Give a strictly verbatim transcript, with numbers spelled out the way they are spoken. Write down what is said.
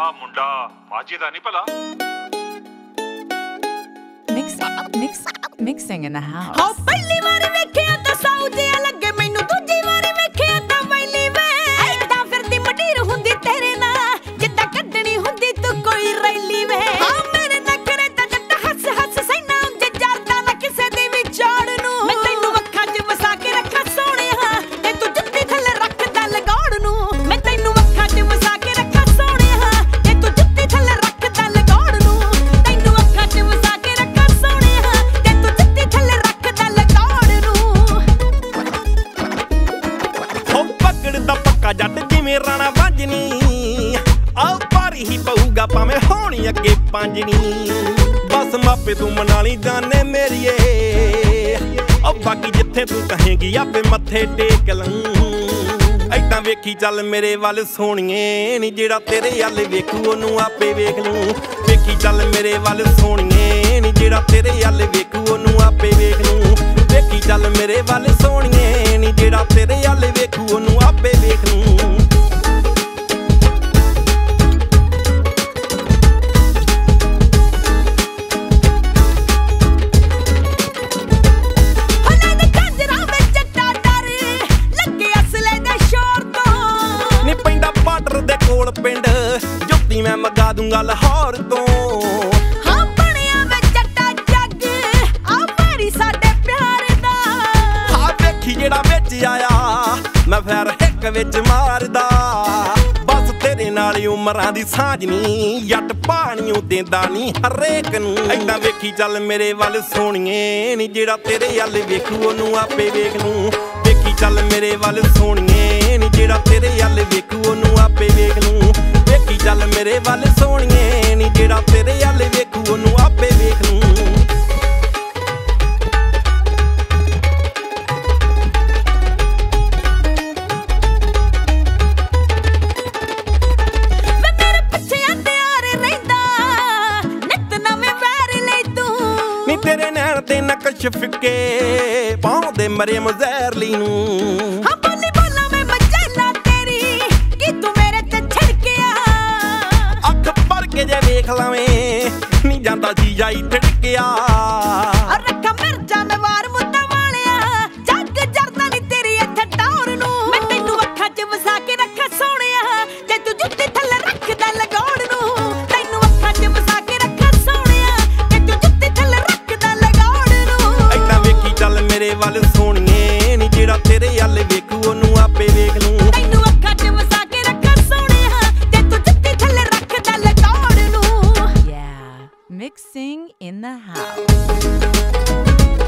ਮੁੰਡਾ ਮਾਝੇ ਦਾ ਨਹੀਂ ਭਲਾ Mix, mix, mixing in the house. ਹਾਂ ਪਹਿਲੀ ਵਾਰ ਵੇਖਿਆ ਤਾਂ ਸਾਊ ਜਿਹਾ ਲੱਗੇ ਮੈਨੂੰ, ਦੂਜੀ ਵਾਰ ਵੇਖਿਆ ਤਾਂ ਵੈਲੀ ਵੇ ਐਦਾਂ ਫਿਰਦੀ ਮਟੀਰ ਹੁੰਦੀ ਤੇਰੇ ਨਾਲ ਜਿੱਦਾਂ ਕੱਢਣੀ ਹੁੰਦੀ ਤੂੰ ਕੋਈ ਰੈਲੀ ਵੇ ਹਾਂ ਮੇਰੇ ਨਖਰੇ ਤਾਂ ਜੱਟ ਹੱਸ ਹੱਸ ਸੈਨਾ ਉਂਝ ਜਰਦਾ ਨਾ ਕਿਸੇ ਦੀ ਵੀ ਝਾੜ ਨੂੰ ਮੈਂ ਤੈਨੂੰ ਅੱਖਾਂ 'ਚ ਵਸਾ ਕੇ ਰੱਖਾਂ ਸੋਹਣਿਆ ਤੇ ਤੂੰ ਜੁੱਤੀ ਥੱਲੇ ਰੱਖਦਾ ਲਗਾਉਣ ਨੂੰ ਮੈਂ ਤੈਨੂੰ ਅੱਖਾਂ 'ਚ ਵਸਾ ਕੇ ਰੱਖਾਂ ਸੋਹਣਿਆ ਤੇ ਤੂੰ ਜੁੱਤੀ ਥੱਲੇ ਰੱਖਦਾ ਲਗਾਉਣ ਨੂੰ ਤੈਨੂੰ ਅੱਖਾਂ 'ਚ ਵਸਾ ਕੇ ਰੱਖਾਂ ਸੋਹਣਿਆ ਤੇ ਤੂੰ ਜੁੱਤੀ ਥੱਲੇ ਰੱਖਦਾ ਲਗਾਉਣ ਨੂੰ ਹੋ ਪਕੜਦਾ ਪੱਕਾ ਜੱਟ ਜਿਵੇਂ ਰਾਣਾ ਵਾਂਝਣੀ ਆ ਭਾਰੀ ਹੀ ਪਊਗਾ ਭਾਵੇਂ ਹੋਣੀ ਅੱਗੇ ਪੰਜਣੀ ਬਸ ਮਾਪੇ ਤੂੰ ਮਨਾ ਲਈ ਜਾਨੇ ਮੇਰੀਏ ਉਹ ਬਾਕੀ ਜਿੱਥੇ ਤੂੰ ਕਹੇਂਗੀ ਆਪੇ ਮੱਥੇ ਟੇਕ ਲਾਂ ਐਦਾਂ ਵੇਖੀ ਚੱਲ ਮੇਰੇ ਵੱਲ ਸੋਹਣੀਏ ਨੀ ਜਿਹੜਾ ਤੇਰੇ ਵੱਲ ਵੇਖੂ ਉਹਨੂੰ ਆਪੇ ਵੇਖ ਲੂੰ ਵੇਖੀ ਚੱਲ ਮੇਰੇ ਵੱਲ ਸੋਹਣੀਏ ਨੀ ਜਿਹੜਾ ਤੇਰੇ ਵੱਲ ਵੇਖੂ ਉਹਨੂੰ ਆਪੇ ਵੇਖ ਲੂੰ ਵੇਖੀ ਚੱਲ ਮੇਰੇ ਵੱਲ ਸੋਹਣੀਏ ਨੀ ਜਿਹੜਾ ਤੇਰੇ ਵੱਲ ਵੇਖੂ ਉਹਨੂੰ ਆਪੇ ਵੇਖ ਲੂੰ ਪਿੰਡ ਜੁੱਤੀ ਮੈਂ ਮਗਾ ਦੂੰਗਾ ਲਾਹੌਰ ਤੋਂ ਹਾਂ ਬਣਿਆ ਵੇ ਜੱਟਾ ਜੱਗ ਆ ਭਾਰੀ ਸਾਡੇ ਪਿਆਰ ਦਾ ਹਾਂ ਵੇਖੀ ਜਿਹੜਾ ਵਿੱਚ ਆਇਆ ਮੈਂ ਫੇਰ ਹਿੱਕ ਵਿੱਚ ਮਾਰਦਾ ਬਸ ਤੇਰੇ ਨਾਲ ਹੀ ਉਮਰਾਂ ਦੀ ਸਾਂਝ ਨੀ ਜੱਟ ਪਾਣੀਓ ਦੇਂਦਾ ਨੀ ਹਰੇਕ ਨੂੰ ਐਦਾਂ ਵੇਖੀ ਚੱਲ ਮੇਰੇ ਵੱਲ ਸੋਹਣੀਏ ਨੀ ਜਿਹੜਾ ਤੇਰੇ ਵੱਲ ਵੇਖੂ ਉਹਨੂੰ ਆਪੇ ਵੇਖ ਲੂੰ ਵੇਖੀ ਚੱਲ ਮੇਰੇ ਵੱਲ ਸੋਹਣੀਏ ਨੀ ਜਿਹੜਾ ਤੇਰੇ ਵੱਲ ਵੇਖੂ ਉਹਨੂੰ ਆਪੇ ਵੇਖ ਲੂੰ ਵੇਖੀ ਚੱਲ ਮੇਰੇ ਵੱਲ ਸੋਹਣੀਏ ਨੀ ਜਿਹੜਾ ਤੇਰੇ ਵੱਲ ਵੇਖੂ ਉਹਨੂੰ ਆਪੇ ਵੇਖ ਲੂੰ ਤੇਰੇ ਨੈਣ ਤੇ ਨਕਸ਼ ਫਿੱਕੇ ਪਾਉਂਦੇ ਮਰੇ ਮਜ਼ਹਿਰਲੀ ਨੂੰ ਹਾਂ ਬੋਲੀ ਬੋਲਾਂ ਮੈਂ ਮਜੈਲਾ ਤੇਰੀ ਕਿ ਤੂੰ ਮੇਰੇ ਤੇ ਛਿੜਕਿਆ ਅੱਖ ਭਰ ਕੇ ਜੇ ਵੇਖ ਲਾਵੇਂ ਨਹੀਂ ਜਾਂਦਾ ਜੀ ਜਾਈ ਥੜਕਿਆ ਰੱਖਾਂ ਮਿਰਜਾਂ ਮੈਂ ਵਾਰ ਮੁੱਦਾ ਵਾਲਿਆ ਜੱਗ ਜਰਦਾ ਨਹੀਂ ਤੇਰੀ ਇੱਥੇ ਟੌਰ ਨੂੰ ਮੈਂ ਤੈਨੂੰ ਅੱਖਾਂ 'ਚ ਵਸਾ ਕੇ ਰੱਖਾਂ ਸੋਹਣਿਆ ਤੇ ਤੂੰ ਜੁੱਤੀ ਥੱਲੇ ਰੱਖਦਾ ਲਗਾਉਣ ਨੂੰ ਤੈਨੂੰ ਅੱਖਾਂ 'ਚ ਵਸਾ ਕੇ ਰੱਖਾਂ ਸੋਹਣਿਆ ਤੇ ਤੂੰ ਜੁੱਤੀ ਥੱਲੇ ਚੱਲ ਮੇਰੇ ਵੱਲ ਸੋਹਣੀਏ ਨੀ ਜਿਹੜਾ ਤੇਰੇ ਵੱਲ ਵੇਖੂ ਉਹਨੂੰ ਆਪੇ ਵੇਖ ਲੂੰ ਤੈਨੂੰ ਅੱਖਾਂ 'ਚ ਵਸਾ ਕੇ ਰੱਖਾਂ ਸੋਹਣਿਆ ਤੇ ਤੂੰ ਜੁੱਤੀ ਥੱਲੇ ਰੱਖਦਾ ਲਗਾਉਣ ਨੂੰ Yeah, mixing in the house.